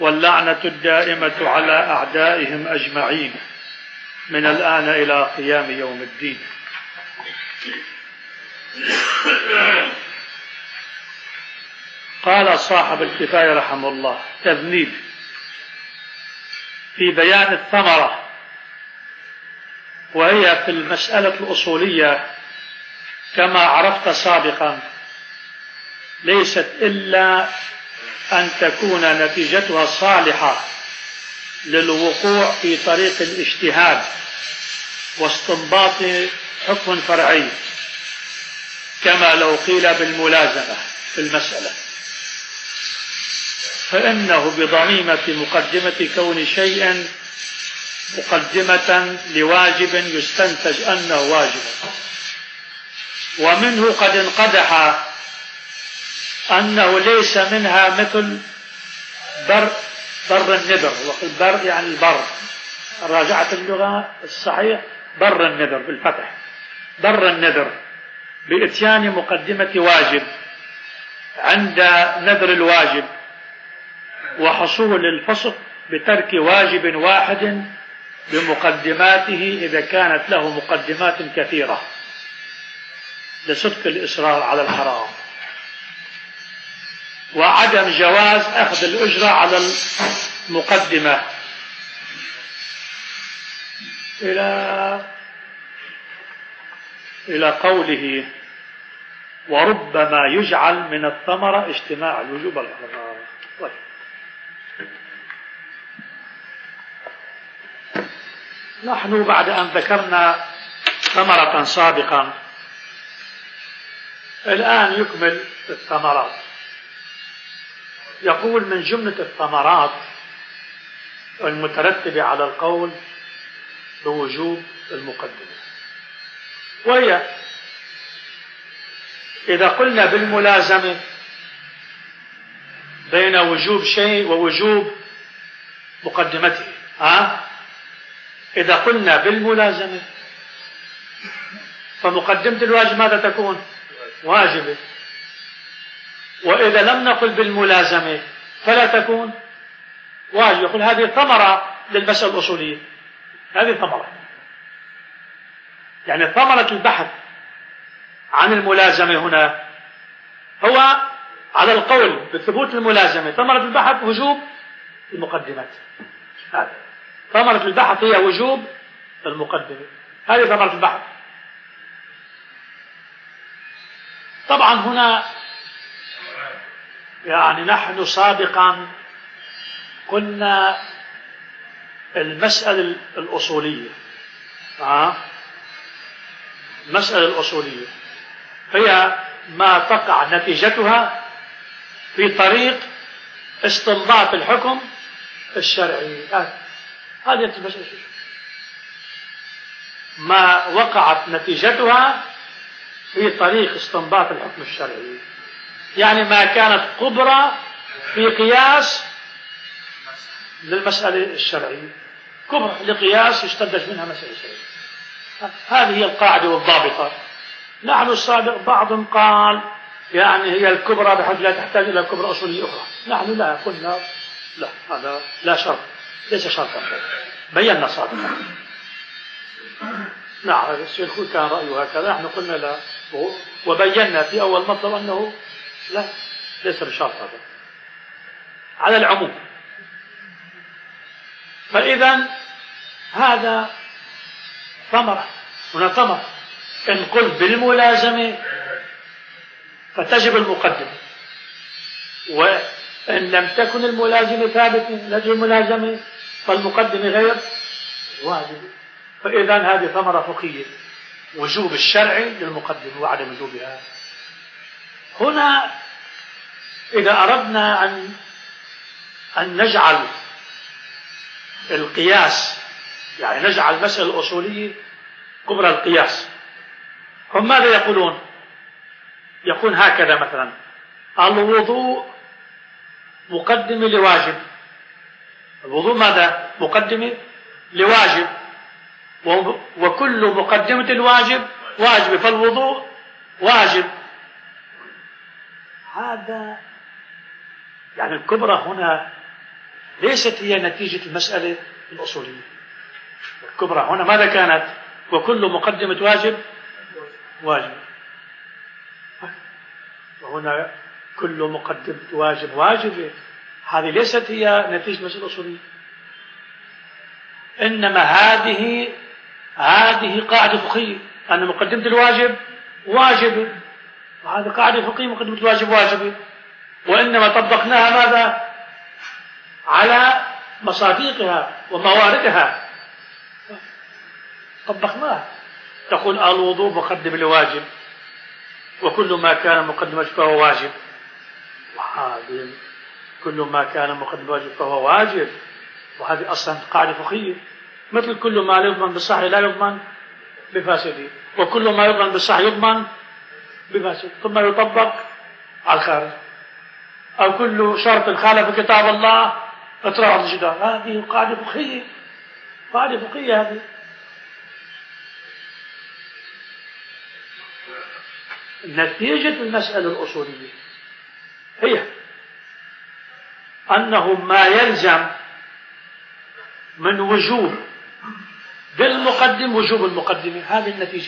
واللعنة الدائمة على أعدائهم أجمعين من الآن إلى قيام يوم الدين. قال صاحب الكفاية رحمه الله: تذنيب في بيان الثمرة، وهي في المسألة الأصولية كما عرفت سابقا ليست إلا أن تكون نتيجتها صالحة للوقوع في طريق الاجتهاد واستنباط حكم فرعي، كما لو قيل بالملازمة في المسألة، فإنه بضميمة مقدمة كون شيء مقدمة لواجب يستنتج أنه واجب، ومنه قد انقدح أنه ليس منها مثل بر النذر، والبر يعني البر، راجعة اللغة الصحيح بر النذر بالفتح، بر النذر بإتيان مقدمة واجب عند نذر الواجب، وحصول الفسق بترك واجب واحد بمقدماته إذا كانت له مقدمات كثيرة لصدق الإصرار على الحرام، وعدم جواز أخذ الأجرة على المقدمة إلى قوله: وربما يجعل من الثمرة اجتماع الوجوب والحرام. نحن بعد أن ذكرنا ثمرة سابقا الآن يكمل الثمرات. يقول: من جملة الثمرات المترتبة على القول بوجوب المقدمة، وهي إذا قلنا بالملازمة بين وجوب شيء ووجوب مقدمته، إذا قلنا بالملازمة فمقدمة الواجب ماذا تكون؟ واجبة. وإذا لم نقل بالملازمة فلا تكون واجب. يقول هذه ثمرة للمسألة الأصولية، هذه ثمرة، يعني ثمرة البحث عن الملازمة هنا هو على القول بثبوت الملازمة. ثمرة البحث وجوب المقدمات، ثمرة البحث هي وجوب المقدمة، هذه ثمرة البحث. طبعا هنا يعني نحن سابقا قلنا المسألة الأصولية، المسألة الأصولية هي ما تقع نتيجتها في طريق استنباط الحكم الشرعي. هذه المسألة ما وقعت نتيجتها في طريق استنباط الحكم الشرعي، يعني ما كانت كبرى في قياس للمسألة الشرعية، كبرى لقياس يستنتج منها مسألة شرعية. هذه هي القاعدة والضابطة. نحن السابق بعضهم قال يعني هي الكبرى بحيث لا تحتاج إلى كبرى أصولية أخرى. نحن لا قلنا لا، هذا لا شرط، ليس شرطا، بينا سابقا. نعم الشيخ كان رأيه هكذا، نحن قلنا لا، وبينا في أول مطلب أنه لا، ليس بشرط هذا على العموم. فإذا هذا ثمرة، هنا ثمرة. إن قلت بالملازمة فتجب المقدمة، وإن لم تكن الملازمة ثابتة لأجل الملازمة فالمقدمة غير واجب. فإذا هذه ثمرة فقهية، وجوب الشرع للمقدمة وعدم وجوبها. هنا إذا أردنا أن نجعل القياس، يعني نجعل المسألة الأصولية كبرى القياس، هم ماذا يقولون؟ يقول هكذا مثلا: الوضوء مقدمة لواجب. الوضوء ماذا؟ مقدمة لواجب، وكل مقدمة الواجب واجب، فالوضوء واجب. هذا يعني الكبرى هنا ليست هي نتيجة المسألة الأصولية الكبرى. هنا ماذا كانت؟ وكل مقدمة واجب واجب، وهنا كل مقدمة واجب واجب. هذه ليست هي نتيجة المسألة الأصولية، إنما هذه قاعدة فقهية أن مقدمة الواجب واجبة، وهذه قاعدة فقهية مقدمة الواجب واجبة، وإنما طبقناها ماذا؟ على مصادقها ومواردها، طبقناها. تقول الوضوء مقدم الواجب، وكل ما كان مقدم الواجب فهو واجب، وهذه كل ما كان مقدم الواجب فهو واجب، وهذه أصلا قاعدة فقهية. مثل كل ما لا يضمن بالصح لا يضمن بفاسده، وكل ما يضمن بالصح يضمن بفاسده، ثم يطبق على الخارج. أو كل شرط خالف كتاب الله اطرح الجدار. هذه قاعدة فقهية، قاعدة فقهية هذه. نتيجة المسألة الأصولية هي أنه ما يلزم من وجوب بالمقدم وجوب المقدمة، هذه النتيجة.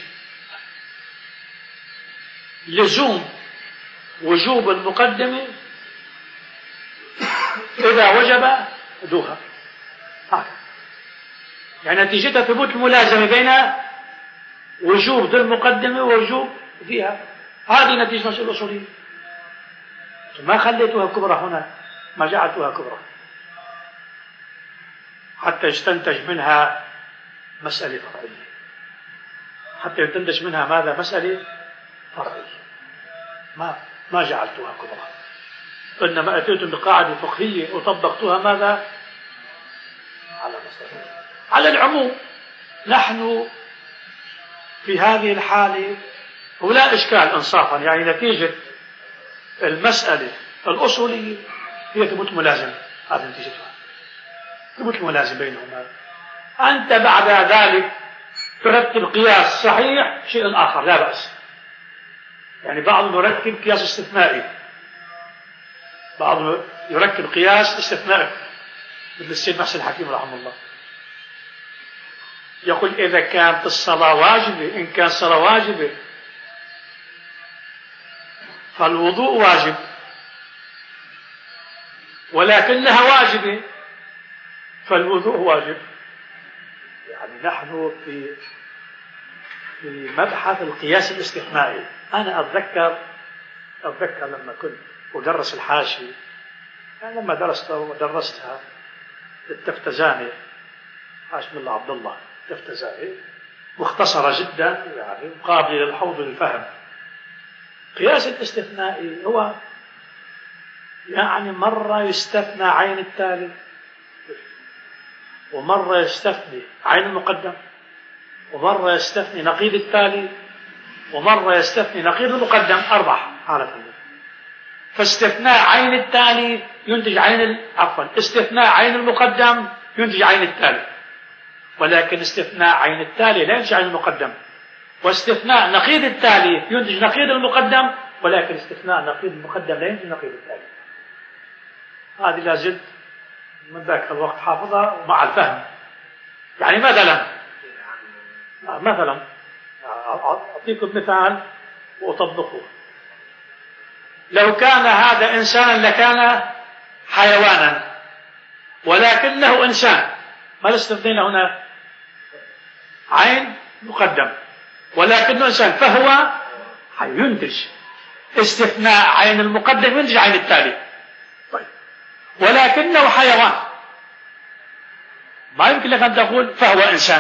لزوم وجوب المقدمة إذا وجب دوها، يعني نتيجتها ثبوت الملازمة بين وجوب ذي المقدمة ووجوب فيها. هذه نتيجة المسألة الأصولية. ما خليتها كبرى هنا، ما جعلتها كبرى حتى يستنتج منها مسألة فرعية، حتى يستنتج منها ماذا؟ مسألة فرعية. ما جعلتها كبرى، إنما أتيت بقاعدة فقهية وطبقتها ماذا؟ على مسألة. على العموم نحن في هذه الحالة ولا إشكال إنصافا، يعني نتيجة المسألة الأصولية هي ثبوت ملازمة، هذه نتيجتها ثبوت الملازم بينهما. أنت بعد ذلك ترتب قياس صحيح شيء آخر لا بأس، يعني بعضهم يركب قياس استثنائي، بعضهم يركب قياس استثنائي مثل السيد محسن الحكيم رحمه الله، يقول إذا كانت الصلاة واجبة، إن كان الصلاة واجبة فالوضوء واجب، ولكنها واجبة فالوضوء واجب. يعني نحن في مبحث القياس الاستثنائي. أنا أتذكر لما كنت أدرس الحاشية، يعني لما درستها التفتزاني، حاشية من الله عبد الله التفتزاني، مختصرة جدا، يعني قابلة للحوض للفهم. قياس الاستثنائي هو يعني مرة يستثنى عين التالي، ومرة يستثني عين المقدم، ومرة يستثني نقيض التالي، ومرة يستثني نقيض المقدم. 4 حالات. فاستثناء عين التالي ينتج استثناء عين المقدم ينتج عين التالي، ولكن استثناء عين التالي لا ينتج عين المقدم، واستثناء نقيض التالي ينتج نقيض المقدم، ولكن استثناء نقيض المقدم لا ينتج نقيض التالي. هذه لا زلت من ذاك الوقت حافظها مع الفهم. يعني مثلا أعطيكم مثال وأطبقه. لو كان هذا إنسانا لكان حيوانا، ولكنه إنسان، ما استثنينا هنا عين مقدم، ولكنه إنسان فهو ينتج استثناء عين المقدم ينتج عين التالي. طيب. ولكنه حيوان، ما يمكن لك أن تقول فهو إنسان.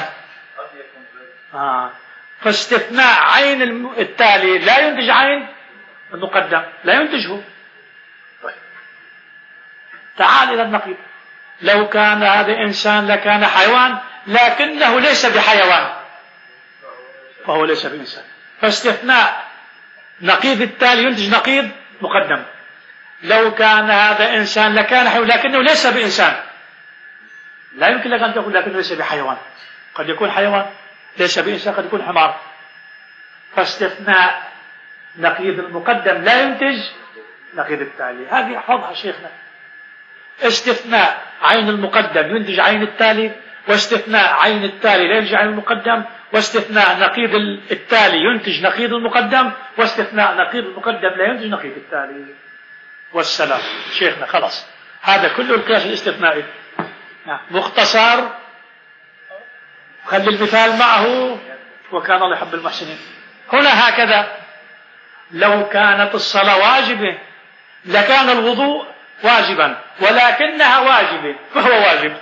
فاستثناء عين التالي لا ينتج عين المقدم، لا ينتجه. طيب. تعال إلى النقيض. لو كان هذا إنسان لكان حيوان، لكنه ليس بحيوان فهو ليس بإنسان، فاستثناء نقيض التالي ينتج نقيض مقدم. لو كان هذا إنسان لكان حيوان، لكنه ليس بإنسان، لا يمكن لك أن تقول لكنه ليس بحيوان، قد يكون حيوان ليس بإنسان، قد يكون حمار. فاستثناء نقيض المقدم لا ينتج نقيض التالي. هذه حفظها شيخنا. استثناء عين المقدم ينتج عين التالي، واستثناء عين التالي لا ينتج عين المقدم، واستثناء نقيض التالي ينتج نقيض المقدم، واستثناء نقيض المقدم لا ينتج نقيض التالي. والسلام شيخنا خلاص، هذا كله القياس الاستثنائي مختصر. خلي المثال معه، وكان الله يحب المحسنين. هنا هكذا لو كانت الصلاة واجبة لكان الوضوء واجبا، ولكنها واجبة فهو واجب.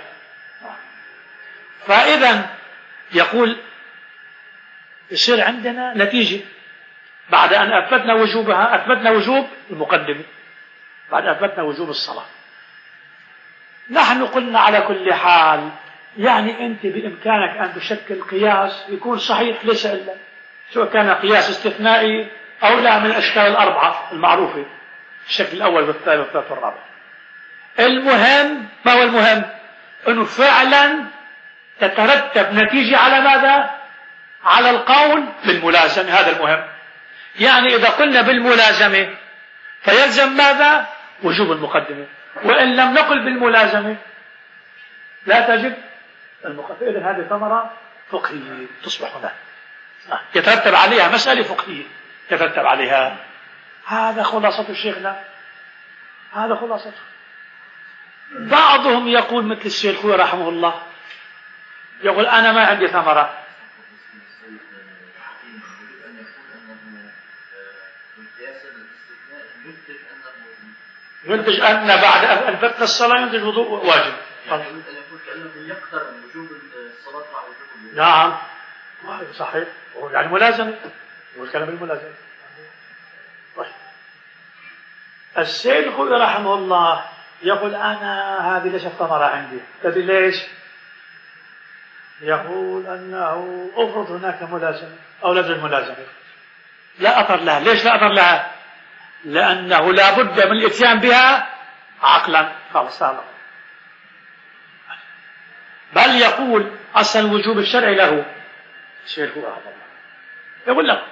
فإذا يقول يصير عندنا نتيجة بعد أن أثبتنا وجوبها، أثبتنا وجوب المقدمة، بعد أثبتنا وجوب الصلاة. نحن قلنا على كل حال يعني أنت بإمكانك أن تشكل قياس يكون صحيح ليس إلا، سواء كان قياس استثنائي أو لا، من الأشكال الأربعة المعروفة، الشكل الأول والثاني والثالث والرابع. المهم، ما هو المهم؟ أنه فعلا تترتب نتيجة على ماذا؟ على القول بالملازمة، هذا المهم. يعني إذا قلنا بالملازمة فيلزم ماذا؟ وجوب المقدمة، وإن لم نقل بالملازمة لا تجب المقدمة. إذن هذه ثمرة فقهية تصبح هنا يترتب عليها مسألة فقهية يترتب عليها. هذا خلاصة شيخنا، هذا خلاصة. بعضهم يقول مثل الشيخ خوي رحمه الله، يقول أنا ما عندي ثمرة. ينتج أن بعد أن أثبتنا الصلاة ينتج وضوء واجب. يقدر وجوب الصلاة مع وجوب. نعم صحيح، يعني ملازمة، هو الكلام الملازمة. طيب السيد خوي رحمه الله يقول أنا هذه ليست ثمرة عندي. تدري ليش؟ يقول أنه أفرض هناك ملازمة أو لازم ملازمة لا أثر لها. ليش لا أثر لها؟ لأنه لا بد من الإتيان بها عقلا. خلاص هذا. بل يقول أصل الوجوب الشرعي له الشيخ هو هذا. يقول لك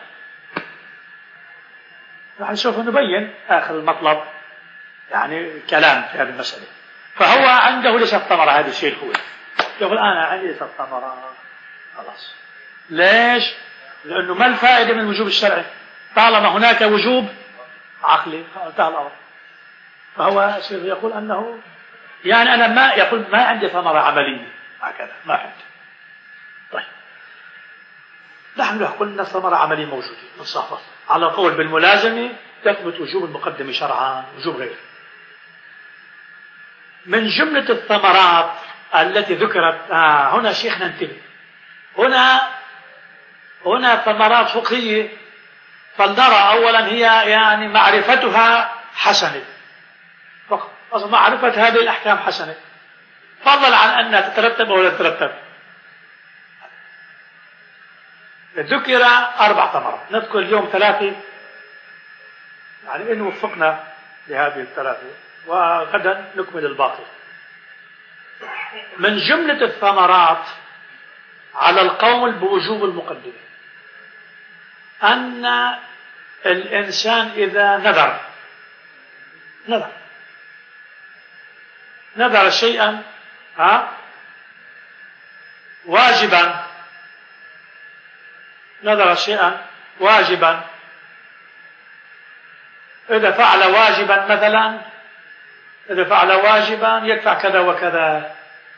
نحن سوف نبين آخر المطلب يعني كلام في هذه المسألة. فهو عنده ليست ثمرة هذا الشيء هو يقول أنا عندي ليست ثمرة. خلاص ليش؟ لأنه ما الفائدة من الوجوب الشرعي طالما هناك وجوب عقلي انتهى الأمر. فهو يقول أنه يعني أنا ما يقول ما عندي ثمرة عملية هكذا ما عندي. طيب نحن قلنا ثمرة عملية موجودة نصحها على قول بالملازمة تثبت وجوب المقدم شرعا وجوب غيره. من جملة الثمرات التي ذكرت هنا شيخنا انتبه، هنا ثمرات فقهية. فلنرى أولا هي يعني معرفتها حسنة فقط، معرفة هذه الأحكام حسنة فضلا عن أنها تترتب أو لا تترتب. ذكر 4 ثمرات، نذكر اليوم 3 يعني إن وفقنا لهذه 3 وغدا نكمل الباقي. من جملة الثمرات على القول بوجوب المقدمة أن الإنسان إذا نذر شيئا واجبا، نذر شيئا واجبا، إذا فعل واجبا مثلا، إذا فعل واجبا يدفع كذا وكذا.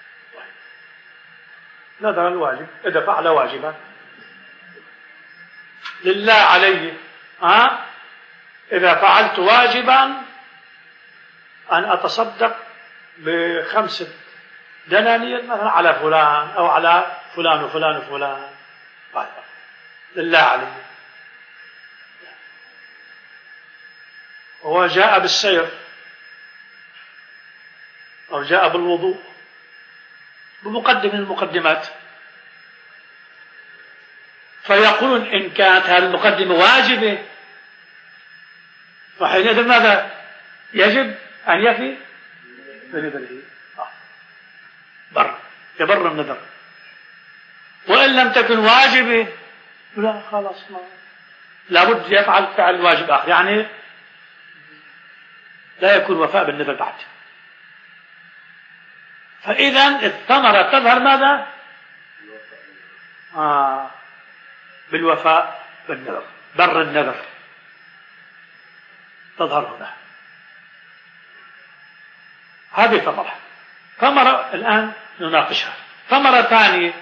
نذر الواجب إذا فعل واجبا لله عليه إذا فعلت واجبا أن أتصدق ب5 دنانير مثلا على فلان أو على فلان وفلان وفلان لله عليه. هو جاء بالسير أو جاء بالوضوء بمقدم من المقدمات، فيقولون إن كانت هذه المقدمة واجبة فحينئذ ماذا؟ يجب أن يفي بنذره يبر النذر. وإن لم تكن واجبة لا خلاص لابد يفعل فعل واجب آخر، يعني لا يكون وفاء بالنذر بعد. فإذا الثمرة تظهر ماذا؟ بالوفاء بالنذر، بر النذر تظهر هنا. هذه ثمرة الآن نناقشها. ثمرة ثانية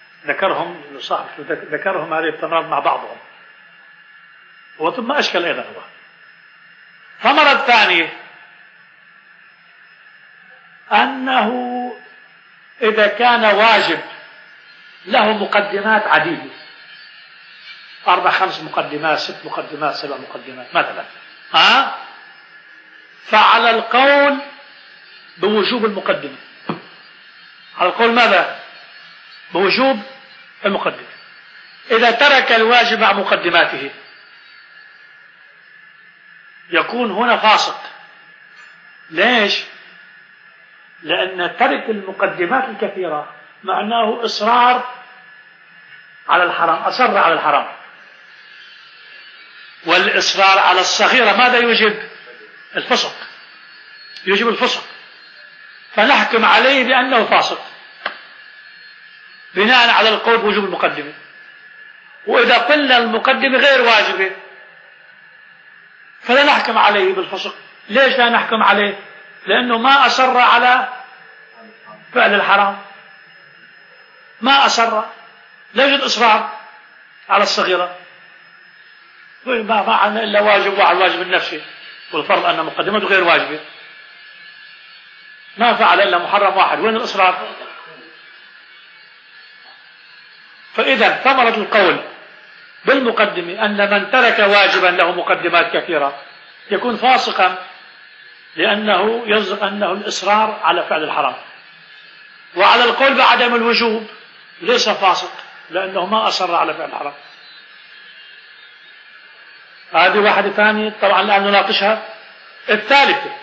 ذكرهم هذه الثمرات مع بعضهم، وثم أشكل أيضا هو. ثمرة الثانية أنه إذا كان واجب له مقدمات عديدة، 4 5 مقدمات 6 مقدمات 7 مقدمات مثلا، فعلى القول بوجوب المقدمة، على القول ماذا؟ بوجوب المقدمة. إذا ترك الواجب مع مقدماته يكون هنا فاسق. ليش؟ لأن ترك المقدمات الكثيرة معناه إصرار على الحرام، أصر على الحرام. والإصرار على الصغيرة ماذا يوجب؟ الفسق، يوجب الفسق، فنحكم عليه بأنه فاسق بناء على القول بوجوب المقدمة. وإذا قلنا المقدمة غير واجبة فلا نحكم عليه بالفسق. ليش لا نحكم عليه؟ لأنه ما أصر على فعل الحرام، ما أصر، لا يوجد إصرار على الصغيرة. ما عنا إلا واجب واحد، واجب النفسي، والفرض أن مقدمته غير واجبة. ما فعل إلا محرم واحد، وين الإصرار؟ فإذا ثمرة القول بالمقدمة أن من ترك واجبا له مقدمات كثيرة يكون فاسقا، لأنه يصدق أنه الإصرار على فعل الحرام. وعلى القول بعدم الوجوب ليس فاسق، لأنه ما أصر على فعل الحرام. هذه واحدة ثانية طبعا الآن نناقشها. الثالثة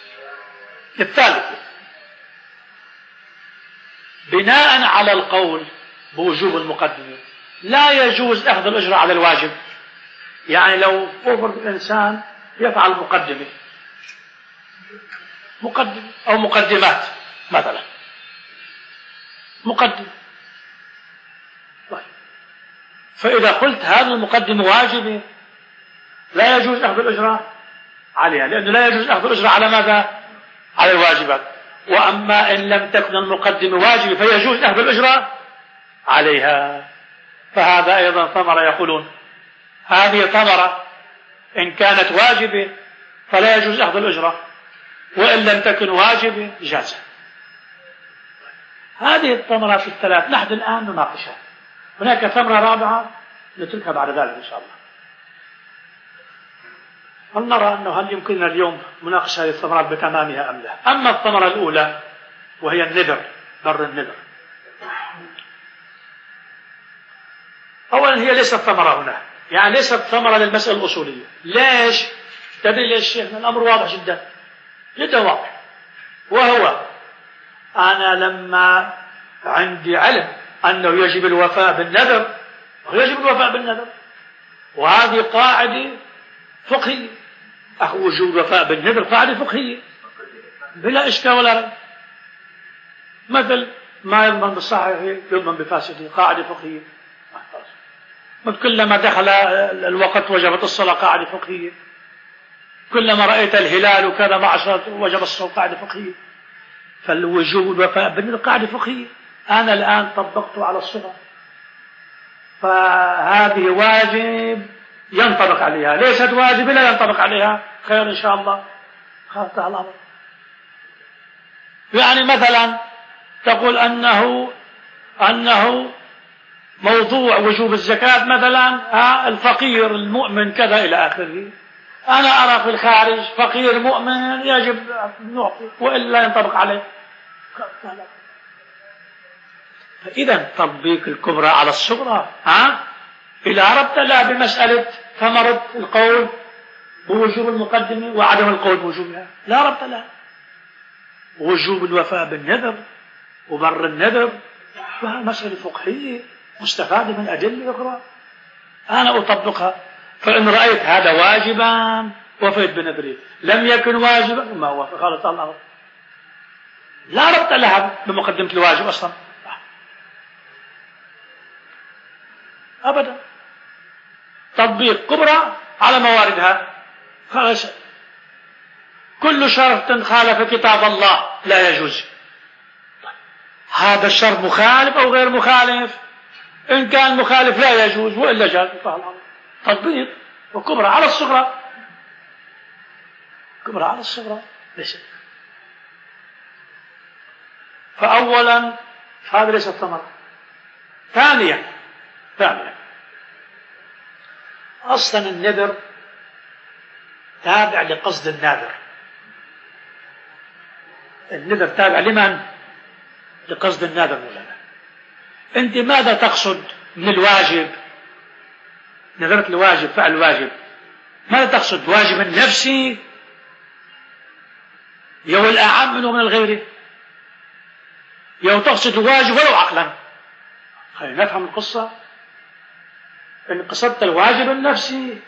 بناء على القول بوجوب المقدمة لا يجوز أخذ الأجرة على الواجب. يعني لو فرض الإنسان يفعل مقدمة أو مقدمات مثلا، مقدمة، فإذا قلت هذه المقدمة واجبة لا يجوز أخذ الأجرة عليها، لأنه لا يجوز أخذ الأجرة على ماذا؟ على الواجبات. وأما إن لم تكن المقدمة واجبة فيجوز أخذ الأجرة عليها. فهذا أيضا ثمرة، يقولون هذه ثمرة إن كانت واجبة فلا يجوز أخذ الأجرة، وإن لم تكن واجبة جاز. هذه الثمرات الثلاث نحن الآن نناقشها. هناك ثمرة رابعة نتركها بعد ذلك إن شاء الله. هل نرى أنه هل يمكننا اليوم مناقشة هذه الثمرات بتمامها أم لا؟ أما الثمرة الأولى وهي النذر، بر النذر، أولا هي ليست ثمرة هنا، يعني ليست ثمرة للمسألة الأصولية. ليش؟ تدري ليش شيخنا؟ الأمر واضح جدا جدا واضح، وهو أنا لما عندي علم أنه يجب الوفاء بالنذر، يجب الوفاء بالنذر، وهذه قاعدة فقهية. وجوب الوفاء بالنذر قاعدة فقهية بلا إشكال ولا ريب. مثل ما يضمن بالصحيح يضمن بفاسده، قاعدة فقهية. كلما دخل الوقت وجبت الصلاة، قاعدة فقهية. كلما رأيت الهلال وكذا مع عشرة وجب الصوم، قاعدة فقهية. فالوجوب الوفاء بالنذر قاعدة فقهية. أنا الآن طبقته على الصغر، فهذه واجب ينطبق عليها، ليست واجب لا ينطبق عليها. خير إن شاء الله، خاطئ الأمر. يعني مثلا تقول أنه موضوع وجوب الزكاة مثلا الفقير المؤمن كذا إلى آخره. أنا أرى في الخارج فقير مؤمن يجب نعطي وإلا ينطبق عليه. فإذا تطبيق الكبرى على الصغرى إلى ربط لا بمسألة ثمرة القول بوجوب المقدمة وعدم القول بوجوبها، لا ربط لا. وجوب الوفاء بالنذر وبر النذر فهي مسألة فقهية مستفادة من أدلة أخرى، أنا أطبقها. فإن رأيت هذا واجبا وفيت بنذري، لم يكن واجبا ما وفى، قال الله لا ربط لها بمقدمة الواجب أصلا أبدا. تطبيق كبرى على مواردها، خلاص. كل شرط خالف كتاب الله لا يجوز. هذا الشرط مخالف أو غير مخالف؟ إن كان مخالف لا يجوز، وإلا جاز. تطبيق وكبرى على الصغرى، كبرى على الصغرى ليس. فأولا هذا ليس الثمرة. ثانيا أصلا النذر تابع لقصد الناذر. النذر تابع لمن؟ لقصد الناذر مولانا. أنت ماذا تقصد من الواجب؟ نذرت الواجب، فعل الواجب، ماذا تقصد؟ واجب النفسي يو الأعم منه من الغير، يو تقصد الواجب ولو عقلا. خلينا نفهم القصة. إن قصدت الواجب النفسي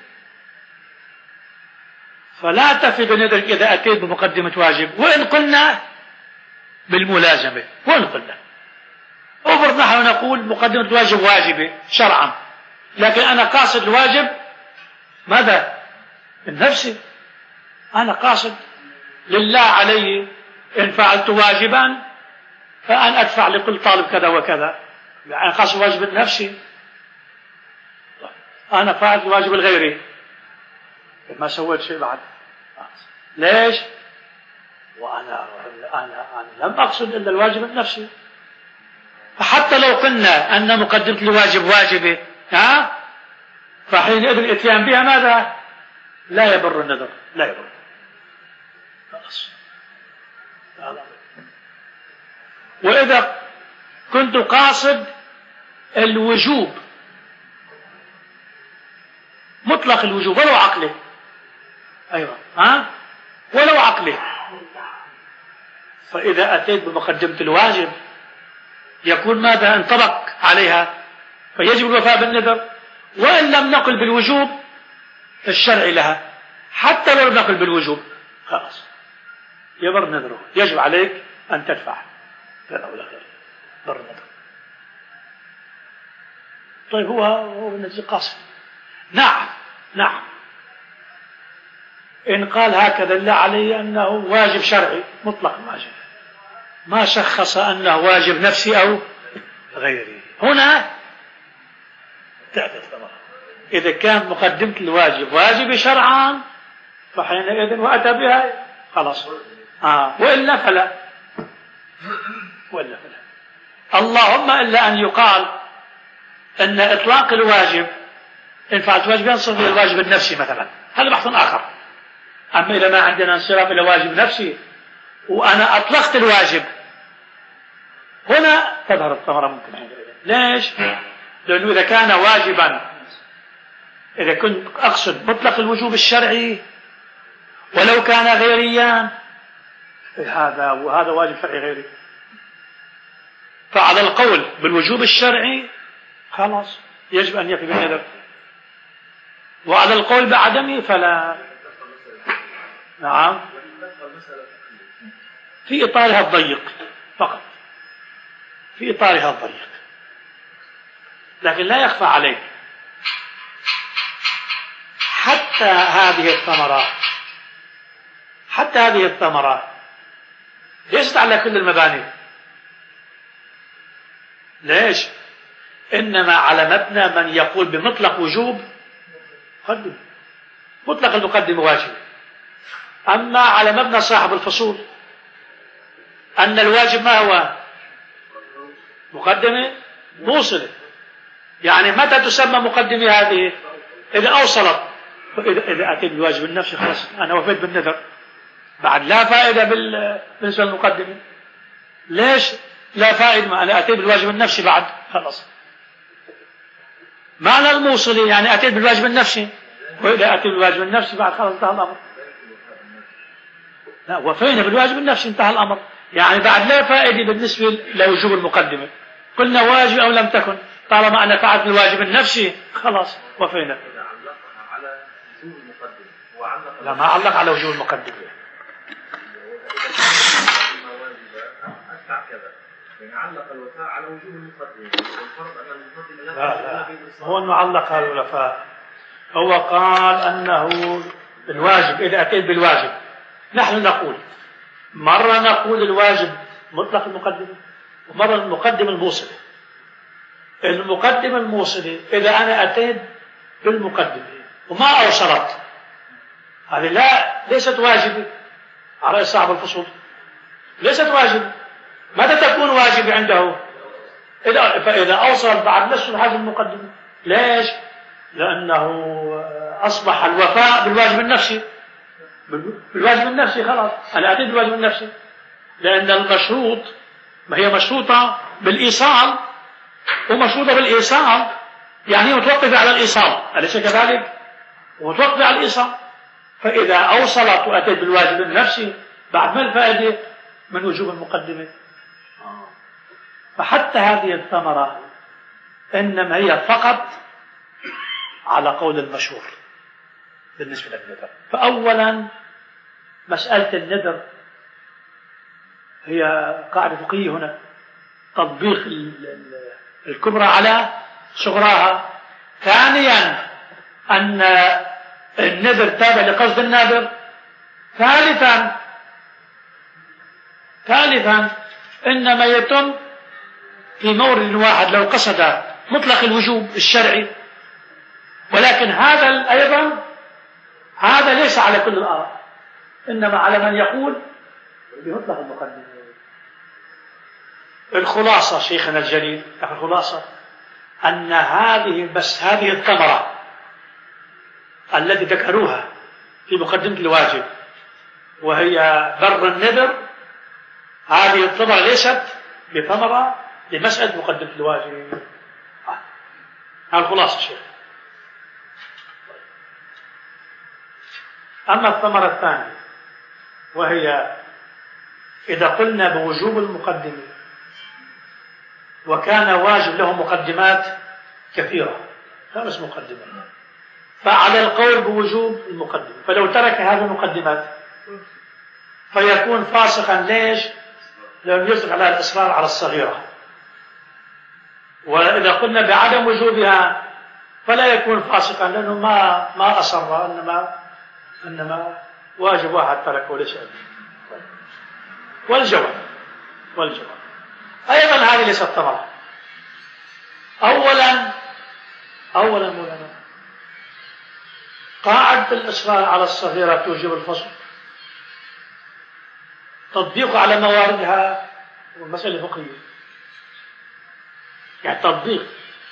فلا تفي بنذرك إذا أتيت بمقدمة واجب، وإن قلنا بالملازمة، وإن قلنا أفرض نحن نقول مقدمة الواجب واجبة شرعا، لكن أنا قاصد الواجب ماذا؟ النفسي. أنا قاصد لله علي إن فعلت واجبا فأن أدفع لكل طالب كذا وكذا، يعني قاصد الواجب النفسي. أنا فعلت الواجب الغيري ما سويت شيء بعد. ليش؟ وأنا لم أقصد إلا الواجب النفسي. فحتى لو قلنا أن مقدمة الواجب واجبة فحينئذ الإتيان بها ماذا؟ لا يبر النذر، لا يبر. خلاص. وإذا كنت قاصد الوجوب مطلق الوجوب ولو عقله، أيوة ولو عقله، فإذا أتيت بمقدمة الواجب يكون ماذا؟ انطبق عليها، فيجب الوفاء بالنذر. وإن لم نقل بالوجوب الشرع لها، حتى لو لم نقل بالوجوب خلاص يبر نذره، يجب عليك أن تدفع بر النذر. طيب هو النذر قاصد. نعم إن قال هكذا لا علي أنه واجب شرعي مطلق واجب، ما شخص أنه واجب نفسي أو غيري، هنا تأتي الثمرة. إذا كان مقدمة الواجب واجب شرعا فحينئذ وأتى بها خلاص. وإلا فلا، اللهم إلا أن يقال أن إطلاق الواجب إن فعلت واجب ينصرف إلى الواجب النفسي مثلا، هذا بحث آخر. أما إذا ما عندنا انصراف إلى واجب نفسي وأنا أطلقت الواجب، هنا تظهر الثمرة ممكن. ليش؟ لأنه إذا كان واجبا، إذا كنت أقصد مطلق الوجوب الشرعي ولو كان غيريا، وهذا واجب شرعي غيري، فعلى القول بالوجوب الشرعي خلاص يجب أن يفي بالنذر، وعلى القول بعدمه فلا. نعم في إطارها الضيق فقط، في إطارها الضيق، لكن لا يخفى عليك حتى هذه الثمرة ليست على كل المباني. ليش؟ إنما على مبنى من يقول بمطلق وجوب قدم، مطلق المقدمة واجب. أما على مبنى صاحب الفصول أن الواجب ما هو؟ مقدمة موصلة. يعني متى تسمى مقدمة هذه؟ إذا أوصلت. إذا أتيت بالواجب النفسي خلاص أنا وفيت بالنذر، بعد لا فائدة بالنسبة للمقدمة. ليش لا فائدة؟ ما أنا أتيت بالواجب النفسي بعد خلاص. معنى الموصلة يعني أتيت بالواجب النفسي، وإذا أتيت بالواجب النفسي بعد خلاص انتهى الأمر. لا، وفينا بالواجب النفسي انتهى الأمر. يعني بعد لا فائدة بالنسبة لوجوب المقدمة، قلنا واجب أو لم تكن، طالما أنا فعلت بالواجب النفسي خلاص وفينا. لا، ما علق على وجوب المقدمة. يعني علق الوفاء على وجوب المقدمة، والفرض أن المقدمة لا لا هو أنه علق على الوفاء. هو قال أنه الواجب إذا أتيت بالواجب، نحن نقول مرة نقول الواجب مطلق المقدمة، ومرة المقدمة الموصلة. المقدمة الموصلة إذا أنا أتيت بالمقدمة وما أوصلت، هذه ليست واجبة على صاحب الفصول، ليست واجبة. متى تكون واجبة عنده؟ فإذا أوصل بعد نصف هذه المقدمة. ليش؟ لأنه أصبح الوفاء بالواجب النفسي، بالواجب النفسي. خلاص أنا أتيت بالواجب النفسي، لأن المشروط ما هي مشروطة بالإيصال، ومشروطة بالإيصال يعني متوقفة على الإيصال، أليس كذلك؟ ومتوقفة على الإيصال. فإذا أوصلت وأتيت بالواجب النفسي، بعد ما الفائدة من وجوب المقدمة؟ فحتى هذه الثمرة إنما هي فقط على قول المشهور بالنسبة للنذر. فأولا مسألة النذر هي قاعدة فقهية هنا، تطبيق الكبرى على صغراها. ثانيا أن النذر تابع لقصد الناذر. ثالثا إنما يتم في مورد واحد لو قصد مطلق الوجوب الشرعي، ولكن هذا أيضا هذا ليس على كل الآراء، إنما على من يقول بمطلق المقدمة. الخلاصة شيخنا الجليل، الخلاصة أن هذه الثمرة التي ذكروها في مقدمة الواجب وهي بر النذر، هذه الثمرة ليست بثمرة لمسألة مقدمة الواجب. هذا الخلاصة شيخ. أما الثمرة الثانية وهي إذا قلنا بوجوب المقدمة وكان واجب له مقدمات كثيرة 5 مقدمات، فعلى القول بوجوب المقدمة، فلو ترك هذه المقدمات فيكون فاسقا. ليش؟ لأنه يصدق على الإصرار على الصغيرة. وإذا قلنا بعدم وجوبها فلا يكون فاسقا، لأنه ما أصر، إنما واجب واحد تركه ليس. والجواب أيضا هذه ليست ثمرة. أولا مولانا قاعدة الإصرار على الصغيرة توجب الفصل، تطبيق على مواردها والمسألة فقهية، يعني تطبيق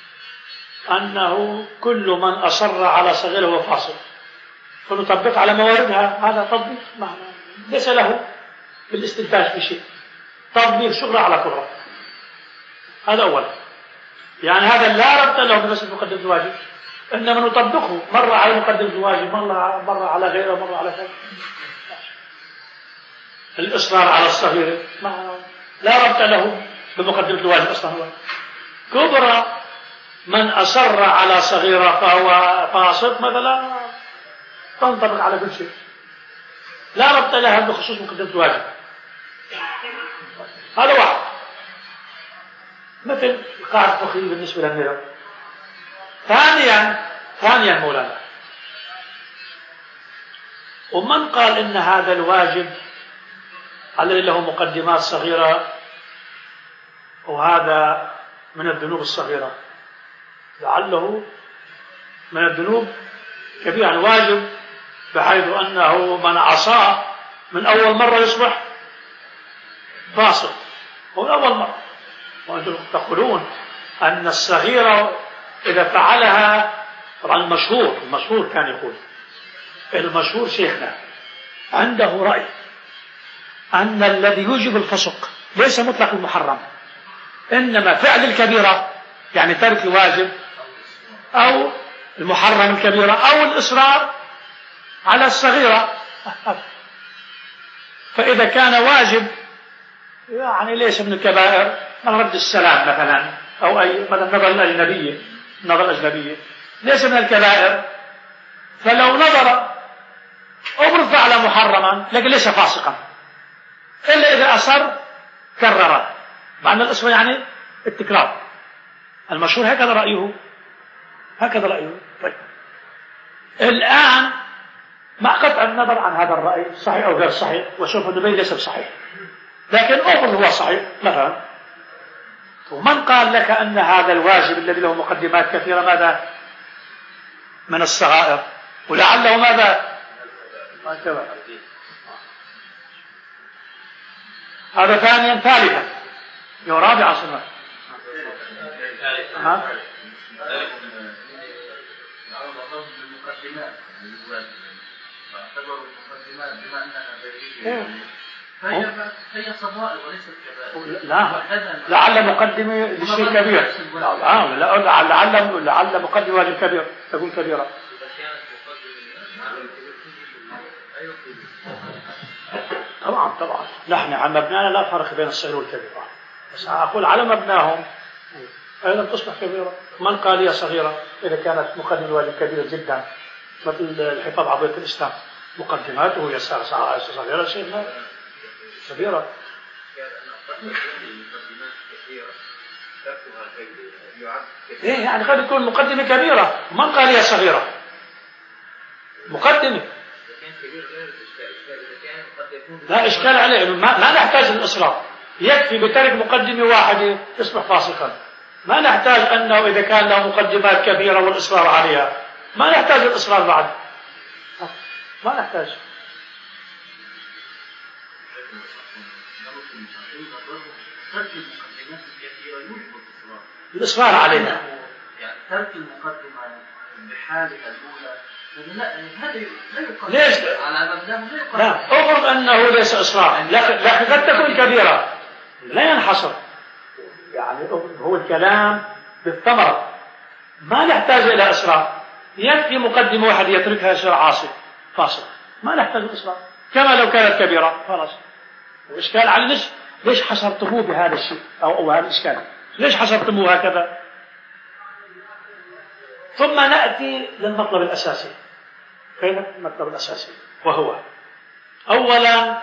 أنه كل من أصر على صغيرة هو فاصل، فنطبق على مواردها. هذا تطبيق ليس له بالاستنتاج في شيء، تطبيق شغلة على كبرى. هذا أولا، يعني هذا لا ربط له بمسألة مقدمة الواجب، إنما نطبقه مرة على مقدمة الواجب، مرة على غيره، مرة على غيره. الإصرار على الصغيرة لا ربط له بمقدمة الواجب أصلا. كبرى من أصر على صغيرة فهو فاسق مثلا، تنطبق على كل شيء، لا ربط لها بخصوص مقدمة الواجب. هذا واحد، مثل القاعدة الفقهية بالنسبة للنذر. ثانيا مولانا، ومن قال إن هذا الواجب الذي له مقدمات صغيرة وهذا من الذنوب الصغيرة، لعله من الذنوب كبير، يعني واجب بحيث أنه من عصاه من أول مرة يصبح فاسق، هو أول مرة. وأنتم تقولون أن الصغيرة إذا فعلها، طبعا المشهور كان يقول، المشهور شيخنا عنده رأي أن الذي يوجب الفسق ليس مطلق المحرم، إنما فعل الكبيرة، يعني ترك الواجب أو المحرم الكبيرة أو الإصرار على الصغيرة. فإذا كان واجب يعني ليس من الكبائر، من رد السلام مثلا، أو أي مثلا نظر الأجنبية ليس من الكبائر، فلو نظر أو فعل محرما لكن ليس فاسقا، إلا إذا أصر كرره. مع أن الإصرار يعني التكرار. المشهور هكذا رأيه، هكذا رأيه. طيب الآن مع قطع النظر عن هذا الرأي صحيح أو غير صحيح، وسوف نبين ليس بصحيح، لكن أفرض هو صحيح مثلا، ومن قال لك أن هذا الواجب الذي له مقدمات كثيرة ماذا من الصغائر، ولعله ماذا هذا ثانيا. ثالثا رابعا صنع هي صغائر وليست كبائر. لا، لعل مقدمة لشيء كبير. لعل مقدمة واجب كبير تكون كبيرة. طبعا نحن على مبنانا لا فرق بين الصغير والكبيرة، بس أقول على مبناهم أيضا تصبح كبيرة. من قال هي صغيرة إذا كانت مقدمة واجب كبيرة جدا، مثل الحفاظ على بيت الإسلام مقدماته هي صغيرة شيء كبيرة. إيه يعني قد تكون مقدمة كبيرة، من قال هي صغيرة مقدمة لا إشكال عليه. ما نحتاج للإصرار، يكفي بترك مقدمة واحدة يصبح فاسقا. ما نحتاج أنه إذا كان له مقدمات كبيرة والإصرار عليها، ما نحتاج الإصرار بعد، ما نحتاج. الإصرار عليها يعني ترك المقدمة بحالها الأولى ليش؟ لا، أفرض أنه ليس إصرار، لكن قد تكون كبيرة لا ينحصر. يعني هو الكلام بالثمرة، ما نحتاج إلى إصرار، يكفي مقدمة واحد يتركها يصير عاصي فاصل، ما نحتاج الإصرار. كما لو كانت كبيرة خلاص. وإشكال على ليش حصرتموه بهذا الشيء أو هذا الإشكال؟ ليش حصرتموه هكذا؟ ثم نأتي للمطلب الأساسي. فين المطلب الأساسي؟ وهو أولا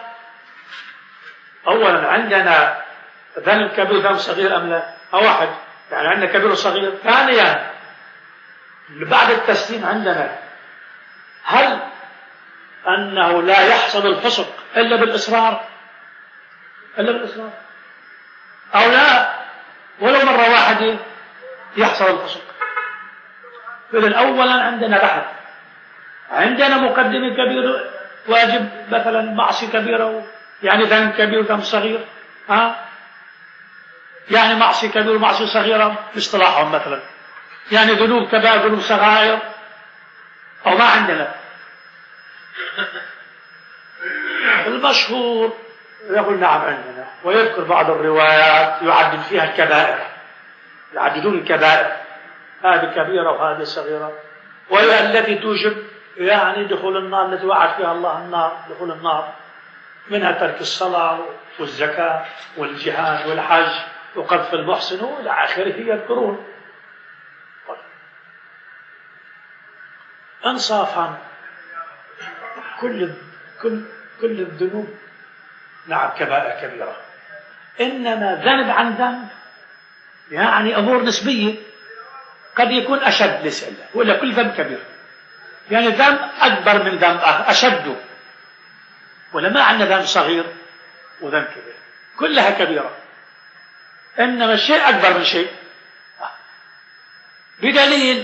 عندنا ذنب كبير ذنب صغير أم لا؟ أو واحد، يعني عندنا كبير وصغير. ثانيا بعد التسليم عندنا هل أنه لا يحصل الفسق إلا بالإصرار أو لا ولو مرة واحدة يحصل الفسق؟ إذن أولا عندنا بحث، عندنا مقدمة كبيرة واجب مثلا معصية كبيرة، يعني ذنب كبير وذنب صغير، يعني معصية كبيرة ومعصية صغيرة باصطلاحهم مثلا، يعني ذنوب كبائر ذنوب صغائر، أو ما عندنا. المشهور يقول نعم عندنا، ويذكر بعض الروايات يعدد فيها الكبائر، يعددون الكبائر، هذه كبيرة وهذه صغيرة، وهي التي توجب يعني دخول النار، التي وعد فيها الله النار، دخول النار، منها ترك الصلاة والزكاة والجهاد والحج وقذف المحسن وإلى آخره يذكرون. انصافا كل الذنوب نعم كبائر كبيرة، إنما ذنب عن ذنب يعني أمور نسبية، قد يكون أشد ليس إلا، ولا كل ذنب كبير، يعني ذنب أكبر من ذنب آخر أشد، ولا ما عندنا ذنب صغير وذنب كبير، كلها كبيرة، إنما الشيء أكبر من شيء، بدليل